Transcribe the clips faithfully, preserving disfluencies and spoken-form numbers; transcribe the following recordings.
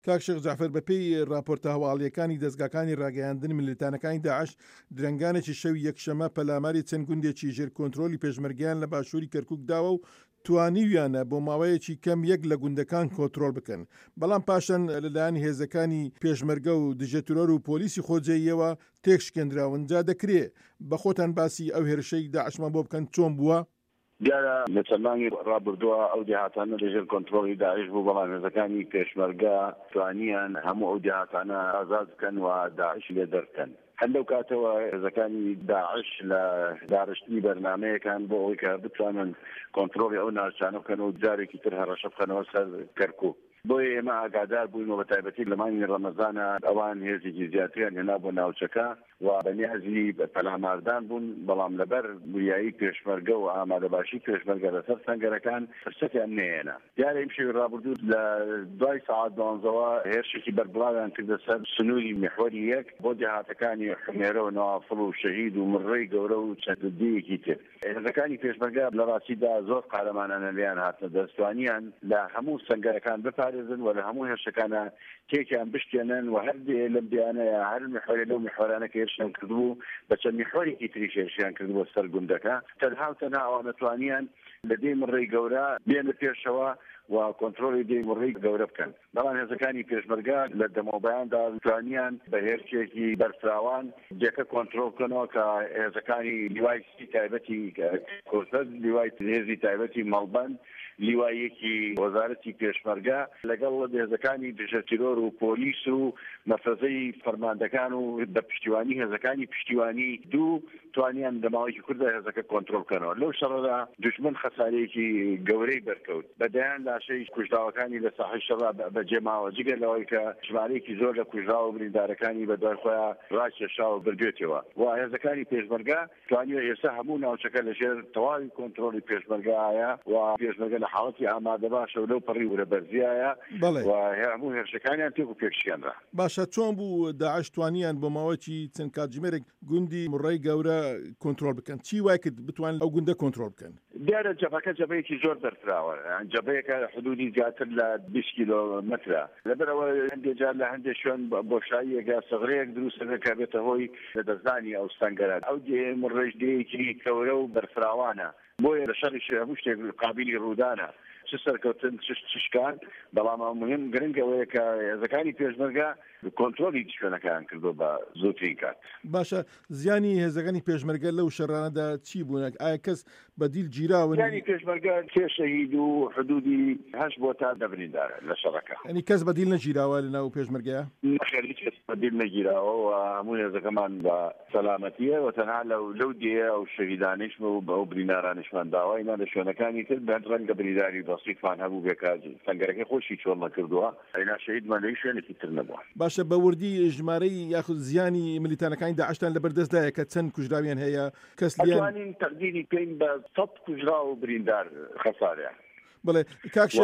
کاکشێخ جعفەر بەپێی راپۆرتە هەواڵیەکانی دەستگاکانی ڕاگەیاندن ملیتانەکانی داعش درنگانێکی شەوی یەکشەمە پەلاماری چەند گوندێکی ژێر کۆنتڕۆلی پێشمەرگیان لە باشووری کەرکووک داوە و توانیویانە بۆ ماوەیەکی کەم یەک لە گوندەکان کۆنتڕۆل بکەن. بەڵام پاشان لەلایەن هێزەکانی پێشمەرگە و دژەتورۆر و پۆلیسی خۆجێیەوە تێکشکێنراون. جا دەکرێت بە خۆتان باسی ئەو هێرشەی داعشمان بۆ بکەن چۆن بووە؟ دیارە لە چەندانی ڕابردووە ئەو دێهاتانە لەژێر کۆنتڕۆڵی داعش بوو، بەڵام هێزەکانی پێشمەرگە توانیان هەموو ئەو دێهاتانە ئازاد بکەن و داعش لێ دەرکەن. هەندەو کاتەوە هێزەکانی داعش لە دارشتنی بەرنامەیەکان بۆ ئەوەی کە بتوانن کۆنتڕۆڵی ئەو ناوچانە بکەن و جارێکی تر هەڕەشە بخەنەوە سەر کەرکووک. بۆیە ئێمە ئاگادار بووین و بە تایبەتی لە مانگی ڕەمەزانە ئەوان هێزێکی زیاتریان هێنا بۆ ناوچەکە و بەنیازی پەلاماردان بوون، بەڵام لەبەر وریایی پێشمەرگە و ئامادەباشی پێشمەرگە لەسەر سەنگەرەکان فرسەتیان نهێنا. دیارە ئەم شەوی ڕابردوو لە دوای سەعات دوانزەوە هێرشێکی بەربڵاویان کردە سەر سنووری میحوەری یەک بۆ دێهاتەکانی حمێرە و نەوافڵ و شەهید و مڕەی گەورە و چەنددەیەکی تر. هێزەکانی پێشمەرگە لە ڕاستیدا زۆر قارەمانانە لێیان هاتنە دەستوانیان لە هەموو سەنگەرەکان بپارێزن و لە هەموو هێرشەکانە تێکیان بشکێنن و هەر لەم دیانەیە هەر میحوەرە لەو میحوەرانە کە هێرشیان کردبوو بە چەند میحوەرێکی تریش هێرشیان کردبووە سەر گوندەکە. تەنها و تەنها ئەوانە توانیان لە دێ مڕەی گەورە بێنە پێشەوە و کۆنتڕۆڵی دێ مڕەی گەورە بکەن. بەڵام هێزەکانی پێشمەرگە لە دەمەوبەیاندا توانیان بە هێرشێکی بەرفراوان دێکە کۆنتڕۆڵ بکەنەوە کە هێزەکانی لیوای تایبەتی کورسەد، لیوای هێزی تایبەتی مەڵبەند، لیوایەکی وەزارەتی پێشمەرگە لەگەڵ هێزەکانی دژەتیرۆر و پۆلیس و مەفرەزەی فەرماندەکان و بە پشتیوانی هێزەکانی پشتیوانی دوو توانیان لەماوەیەکی کووردا هێزەکە کۆنتڕۆڵ بکەنەوە. لەو شەڕەدا دوژمن خەسارەیەکی گەورەی بەرکەوت، بەدەیان لاشەی کوژراوەکانی لە ساحەی شەڕا بەجێماوە، جگە لەوەی کە ژمارەیەکی زۆر لە کوژراوە و بریندارەکانی بەدوای خۆیان ڕاکێشاوە بردوێتەوە و هێزەکانی پێشمەرگە توانیوە ئێستا هەموو ناوچەکە لەژێر تەواوی کۆنتڕۆڵی پێشمەرگایە و پێشمەرگە لە حاڵەتی ئامادە باشە و لەو پەڕی وورە بەرزیایە و هەموو هێرشەکانیان تێک و پێکشێنرا. باشە چۆن بوو داعش توانیان بۆ ماوەیەکی چەند کاتژمێرێک گوندی مڕەی گەورە کۆنتڕۆڵ بکەن؟ چی وای کرد بتوان ئەو گوندە کۆنتڕۆڵ بکەن؟ دیارە جەبهەکە جەبهەیەکی زۆر بەرفراوە، جەبهەیەکە حدودی زیاتر لە بیست کیلۆمەترە. لەبەرەوە هەندێک جار لە هەندێک شوێن بۆشاییەکە سەغرەیەک دروست دەکات بێتە هۆی لەدەستدانی ئەو سەنگەرە. ئەو دێ مڕەش دەیەکی گەورە و بەرفراوانە، بۆیە لە شەڕی هەموو شتێک قابلی ڕوودانە، چ سەرکەوتن چ شکان. بەڵام مهم گرنگەوەیە کە هێزەکانی پێشمەرگە کۆنتڕۆلی شوێنەکان کردو بە زووترین کات. باشە زیانی هێزەکانی پێشمەرگە لەو شەڕانەدا چی بوون؟ ئایا کەس بەدیل گیراون؟ زیانی پێشمەرگە کێ شەهید و حدودی هەشت بۆ تا دە بریندارە لە شەڕەکە. ئەنی کەس بەدیل نەگیراوە لەناو پێشمەرگەیە؟ نەخێر هیچ کەس بەدیل نەگیراوە و هەموو هێزەکەمان بە سەلامەتیە و تەنها لەو لەو دێ ئەو شەهیدانیشمە و بەو بریندارانیشمان داوای نە لە شوێنەکانی تر بەند ڕەنگە برینداری بەسیطمان هەبوو بێکاری سەنگەرەکەی خۆشی چۆڵ نەکردووە، ئەینا شەهیدمان لەوی شوێنێکی تر نەبووە. باشە بە وردی ژمارەی یاخود زیانی ملیتانەکانی داعشتان لەبەردەستدایە کە چەند کوژراویان هەیە؟ کەس ئەتوانین تەقدیری بکەین بە سەد کوژرا و بریندار خەسارەیە. بەڵێ کاکشێخ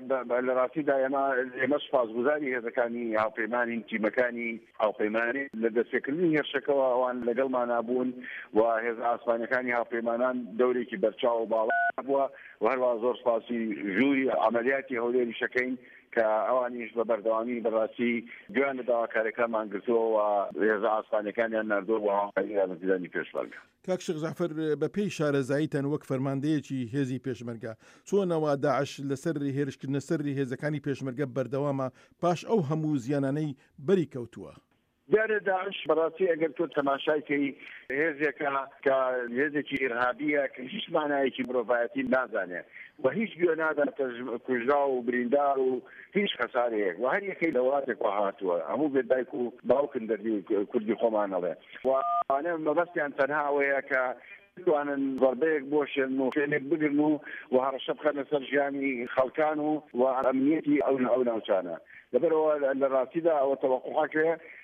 لە ڕاستیدا ئێمە ئێمە سوپاسگوزاری هێزەکانی هاوپەیمانی تیمەکانی هاوپەیمانی لە دەستپێکردنی هێرشەکەەوە ئەوان لەگەڵمان نابوون و هێز ئاسمانیەکانی هاوپەیمانان دەورێکی بەرچاو و باڵا بووە و هەروە زۆر سپاسی ژووری عەمەلیاتی هەولێری شەکەین کە ئەوانیش بە بەردەوامی بەڕاستی گوێیان لە داواکاریەکانمان گرتووە و هێزە ئاسمانیەکانیان ناردووە بۆ هاوکاریدا لە میدانی پێشمەرگە. کاکشێخ جعفەر بەپێی شارەزاییتان وەک فەرماندەیەکی هێزی پێشمەرگە چۆنەوە داعش لەسەر هێرشکردنە سەری هێزەکانی پێشمەرگە بەردەوامە پاش ئەو هەموو زیانانەی بەری کەوتووە؟ دیارە داعش بەڕاستی ئەگەر تۆ تەماشایکەی هێزێکە کە هێزێکی ئیرهابیە کە هیچ مانایەکی مرۆڤایەتی نازانێت و هیچ گوێ ناداتە کوژرا و بریندار و هیچ خەسارەیەک و هەر یەکەی لە وڵاتێکەوە هاتووە، هەموو بێ دایک و باوکن دەردی کوردی خۆمانەڵێ و ئەوانە مەبەستیان تەنها ئەوەیە کە بتوانن ضربەیەک بۆشن و فێنێک بگرن و و هەڕەشە بخەنە سەر ژیانی خەڵکان و و ئەمنیەتی ئەو ئەو ناوچانە. لەبەرەوە لە ڕاستیدا ئەوە تەوەقوعەکە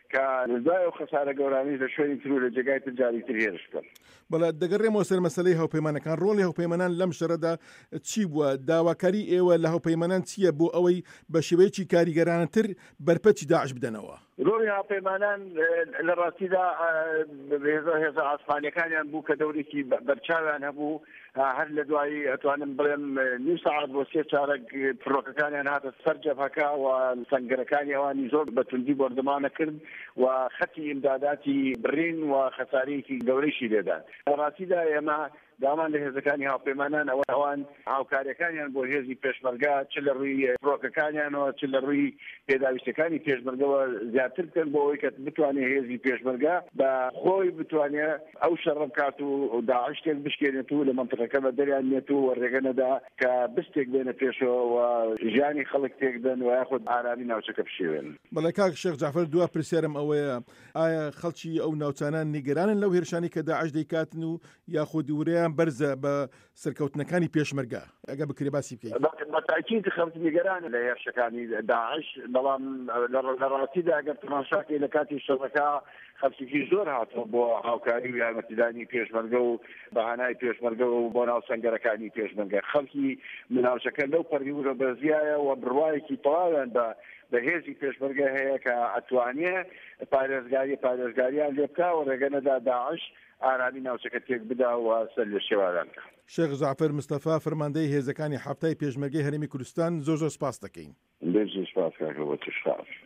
کە دوای و خەسارە گەورانی لە شوێنی تر و لە جێگای تر جاری تر هێرش بکەن. بەڵێ دەگەڕێمەوە سەر مەسەلەی هاوپەیمانەکان. ڕۆڵی هاوپەیمانان لەم شەڕەدا چی بووە؟ داواکاری ئێوە لە هاوپەیمانان چییە بۆ ئەوەی بە شێوەیەکی کاریگەرانەتر بەرپەچی داعش بدەنەوە؟ ڕۆڵی هاوپەیمانان لە ڕاستیدا هێزە ئاسمانیەکانیان بوو کە دەورێکی بەرچاویان هەبوو، هەر لە دوایی ئەتوانم بڵێم نیو سەعات بۆ سێ چارەک فڕۆکەکانیان هاتە سەر جەبهەکە و سەنگەرەکانی ئەوانی زۆر بەتوندی بەردەمانە کرد و خەتی ئیمداداتی بڕین و خەسارەیەکی گەورەیشی لێدان. لە ڕاستیدا ئێمە دامان لە هێزەکانی هاوپەیمانان ئەوە ئەوان هاوکاریەکانیان بۆ هێزی پێشمەرگە چ لە ڕووی فڕۆکەکانیانەوە چ لە ڕووی پێداویستەکانی پێشمەرگەوە زیاتر بکەن بۆ ئەوەی کە بتوانێت هێزی پێشمەرگە بە خۆی بتوانێت ئەو شەڕە بکات و داعش تێک بشکێنێت و لە مەنتقەکە بە دەریان نێت و ڕێگە نەدا کە بستێک بێنە پێشەوە و ژیانی خەڵک تێک بن و یاخود ئارامی ناوچەکە بشێوێن. بەڵێ کاک شێخ جعفەر، دوا پرسیارم ئەوەیە، ئایا خەڵکی ئەو ناوچانان نیگەرانن لەو هێرشانی کە داعش دەیکاتن و یاخود وورەیان بەرزە بە سەرکەوتنەکانی پێشمەرگە؟ ئەگە بکرێ باسی بکەیت. بەتاکید خەڵکی نیگەرانن لە هێرشەکانی داعش، بەڵام لە ڕاستیدا ئەگەر تەماشاکەی لە کاتی شەڕەکە خەڵکێکی زۆر هاتەوە بۆ هاوکاری و یارمەتیدانی پێشمەرگە و بەهانای پێشمەرگە و بۆ ناو سەنگەرەکانی پێشمەرگە. خەڵکی مناوچەکە لەو پەروورە بەرزیایە و بڕوایەکی تەواویان بە بە هێزی پێشمەرگە هەیە کە ئەتوانێ پارێزگاری پارێزگاریان لێ بکا و ڕێگە نەدا داعش ئارامی ناوچەکە تێک بدا و سەر لە شێواران بکە. شێخ جعفەر مستەفا، فەرماندەی هێزەکانی هەفتای پێشمەرگەی هەرێمی کوردستان، زۆر زۆر سپاس دەکەین. زۆر سپاس کاکە بۆ تشکر.